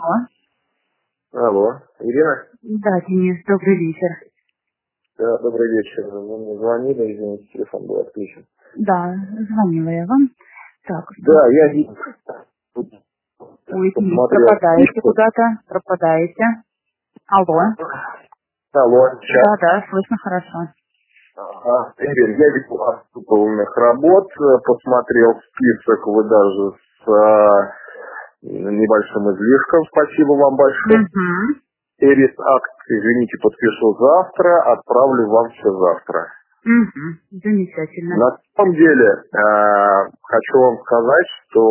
Алло, Ирина? Да, Денис, добрый вечер. Да, добрый вечер. Вы мне звонили, извините, телефон был отключен. Да, звонила я вам. Так, Да, я видел. ой, Денис, Посмотрел пропадаете список. куда-то, пропадаете. Алло. Алло, сейчас. Да, слышно хорошо. Ага, Ирина, я видел выполненных работ, посмотрел список, вы даже с небольшим излишком, спасибо вам большое. Угу. Эрис акт, извините, подпишу завтра, отправлю вам все завтра. Угу. Замечательно. На самом деле, хочу вам сказать, что,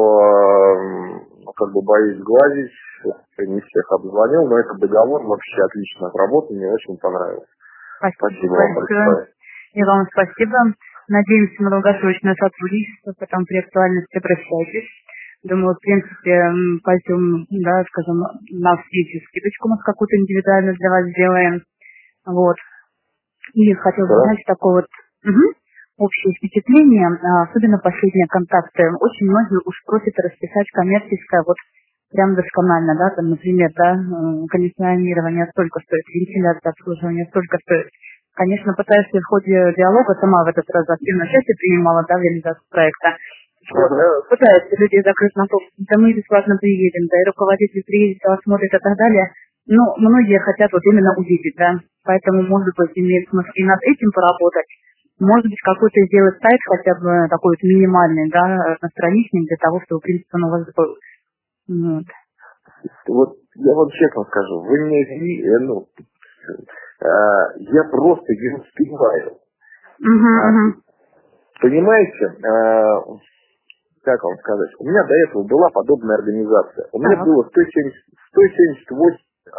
боюсь сглазить, не всех обзвонил, но этот договор вообще отлично отработан, мне очень понравился. Спасибо вам большое. И вам спасибо. Надеемся на долгосрочное сотрудничество, потом при актуальности обращайтесь. Думаю, в принципе, пойдем, да, скажем, на встречу скидочку мы какую-то индивидуально для вас сделаем. Вот. И хотел бы знать такое вот общее впечатление, особенно последние контакты. Очень многие уж просят расписать коммерческое, вот прям досконально, да, там, например, да, кондиционирование столько стоит, вентиляция, обслуживание столько стоит. Конечно, пытаюсь в ходе диалога, сама в этот раз активно участие принимала, да, в реализации проекта. Пытаются людей закрыть на то, да мы бесплатно приедем, да и руководитель приедет, осмотрит и так далее. Но многие хотят вот именно увидеть, да. Поэтому, может быть, имеет смысл и над этим поработать. Может быть, какой-то сделать сайт хотя бы такой вот минимальный, да, одностраничный, для того, чтобы, в принципе, он у вас был. Вот. Вот я вам честно скажу, вы мне я просто не успеваю. Понимаете, как вам сказать, у меня до этого была подобная организация. У меня было 178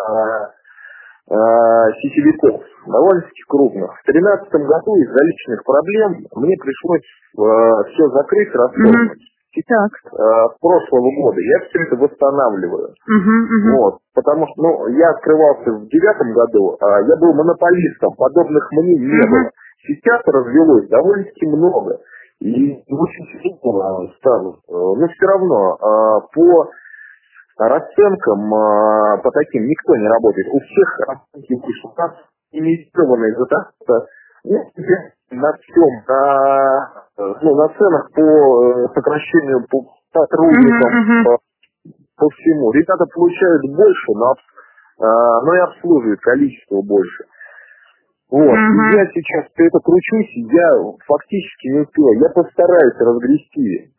сетевиков, довольно-таки крупных. В 2013 году из-за личных проблем мне пришлось все закрыть, расформить. Сейчас, с прошлого года, я все это восстанавливаю. Вот, потому что, я открывался в 2009 году, я был монополистом, подобных мне не было. Сейчас развелось довольно-таки много. И очень сильно станут. Но все равно, по расценкам, по таким никто не работает. У всех расценки выше. У нас инвестированные задачи, на всем, на ценах по сокращению по сотрудникам, по всему. Ребята получают больше, но и обслуживают количество больше. Вот. И я сейчас это кручусь, я фактически не успеваю. Я постараюсь разгрести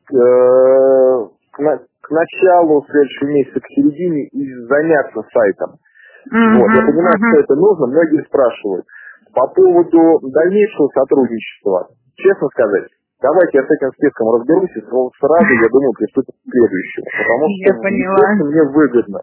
к началу следующего месяца, к середине, и заняться сайтом. Вот. Я понимаю, что это нужно, многие спрашивают. По поводу дальнейшего сотрудничества, честно сказать, давайте я с этим списком разберусь, и сразу, я думаю, приступим к следующему. Потому что мне выгодно.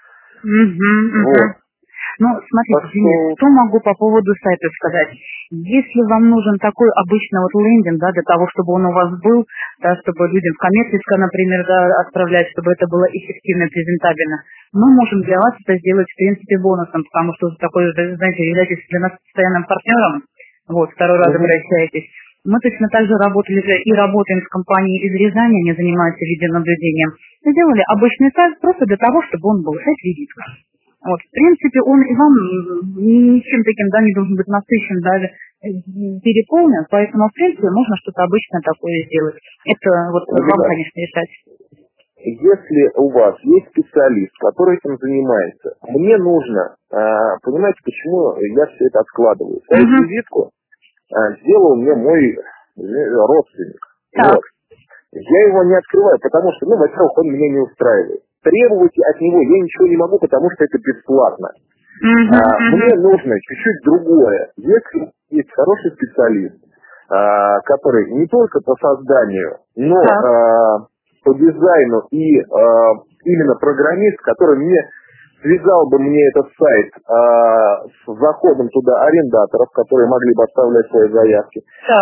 Вот. Ну, смотрите, Денис, что могу по поводу сайта сказать? Если вам нужен такой обычный вот лендинг, да, для того, чтобы он у вас был, да, чтобы людям в коммерческое, например, да, отправлять, чтобы это было эффективно, презентабельно, мы можем для вас это сделать, в принципе, бонусом, потому что такой, знаете, являетесь для нас постоянным партнером, вот, второй раз обращаетесь. Мы точно так же работали и работаем с компанией из Рязани, они занимаются видеонаблюдением. Сделали обычный сайт просто для того, чтобы он был сайт-визитка. Вот, в принципе, он и вам ничем таким, да, не должен быть насыщен, даже переполнен, поэтому, в принципе, можно что-то обычное такое сделать. Это вот вам, конечно, решать. Если у вас есть специалист, который этим занимается, мне нужно, понимаете, почему я все это откладываю? Сайт-визитку сделал мне мой родственник. Вот. Я его не открываю, потому что, во-первых, он меня не устраивает. Требовать от него я ничего не могу, потому что это бесплатно. Мне нужно чуть-чуть другое. Если есть хороший специалист, который не только по созданию, но по дизайну и именно программист, который связал бы мне этот сайт с заходом туда арендаторов, которые могли бы оставлять свои заявки,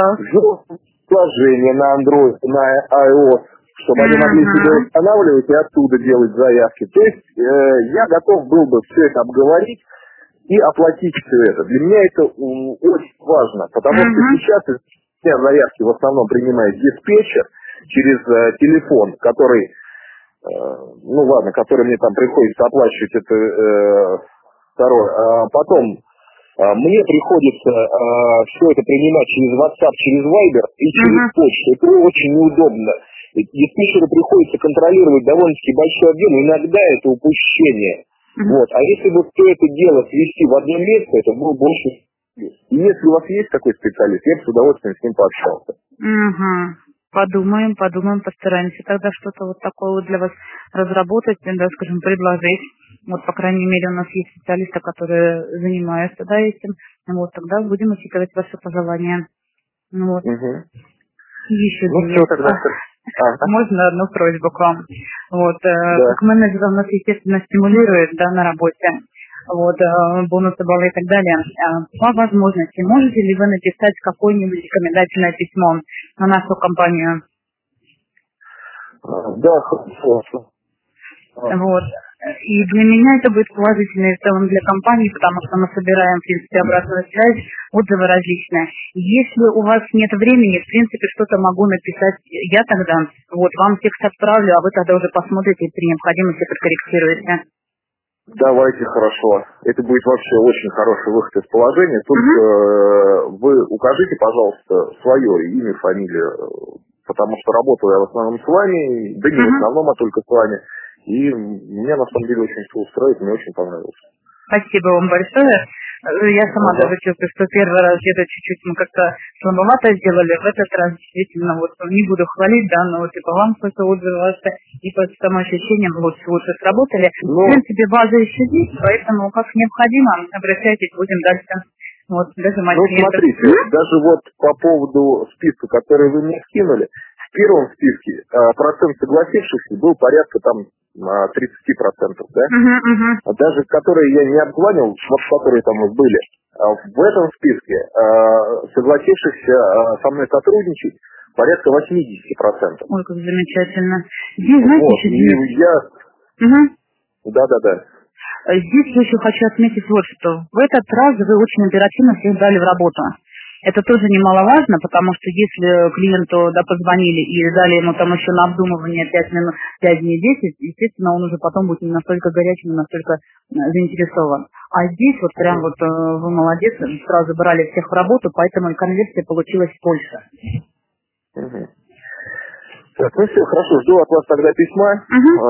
приложение на Android, на iOS, чтобы они могли себя устанавливать и оттуда делать заявки. То есть я готов был бы все это обговорить и оплатить все это. Для меня это очень важно, потому что сейчас все заявки в основном принимает диспетчер через телефон, который ну ладно, который мне там приходится оплачивать, это второе. Потом мне приходится все это принимать через WhatsApp, через Viber и через почту. Это очень неудобно. Диспетчеру приходится контролировать довольно-таки большой объем, иногда это упущение. Вот. А если бы все это дело свести в одно место, это было больше. И если у вас есть такой специалист, я бы с удовольствием с ним пообщался. Подумаем, постараемся тогда что-то вот такое вот для вас разработать, да, скажем, предложить. Вот, по крайней мере, у нас есть специалисты, которые занимаются, да, этим. Вот, тогда будем учитывать ваши пожелания. Вот. Еще все тогда. Можно одну просьбу к вам. Вот, как менеджер нас, естественно, стимулирует, да, на работе. Вот, бонусы, баллы и так далее. По возможности, можете ли вы написать какое-нибудь рекомендательное письмо на нашу компанию? Да, хорошо. Вот. И для меня это будет положительно и в целом для компании, потому что мы собираем, в принципе, обратную связь, отзывы различные. Если у вас нет времени, в принципе, что-то могу написать я тогда. Вот, вам текст отправлю, а вы тогда уже посмотрите и при необходимости подкорректируете. Давайте, хорошо. Это будет вообще очень хороший выход из положения. Только вы укажите, пожалуйста, свое имя, фамилию, потому что работаю я в основном с вами, да не в основном, а только с вами. И меня на самом деле очень все устроит, мне очень понравилось. Спасибо вам большое. Я сама даже чувствую, что первый раз где-то чуть-чуть мы как-то слабовато сделали. В этот раз действительно, вот не буду хвалить, да, но вот и по вам какой-то отзыв ваши, и по самоощущениям лучше сработали. В принципе, база еще есть, поэтому как необходимо, обращайтесь, будем дальше. Вот, даже смотрите, даже вот по поводу списка, который вы мне скинули, в первом списке процент согласившихся был порядка там 30%, да? Даже которые я не обзванивал, вот которые там были, в этом списке согласившихся со мной сотрудничать порядка 80%. Ой, как замечательно. Здесь, знаете, Да. Здесь я еще хочу отметить вот что. В этот раз вы очень оперативно всех брали в работу. Это тоже немаловажно, потому что если клиенту позвонили и дали ему там еще на обдумывание 5 минут, 5 дней 10, естественно, он уже потом будет не настолько горячим, не настолько заинтересован. А здесь вот прям вот вы молодец, сразу брали всех в работу, поэтому и конверсия получилась больше. Так, ну все, хорошо, жду от вас тогда письма.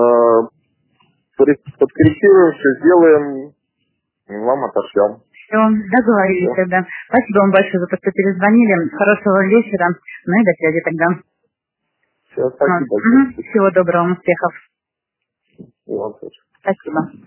Подкорректируем, все сделаем, вам отошлем. Все, договорились тогда. Спасибо вам большое за то, что перезвонили. Хорошего вечера. Ну и до связи тогда. Все, спасибо. Всего доброго, успехов. И вам тоже. Спасибо.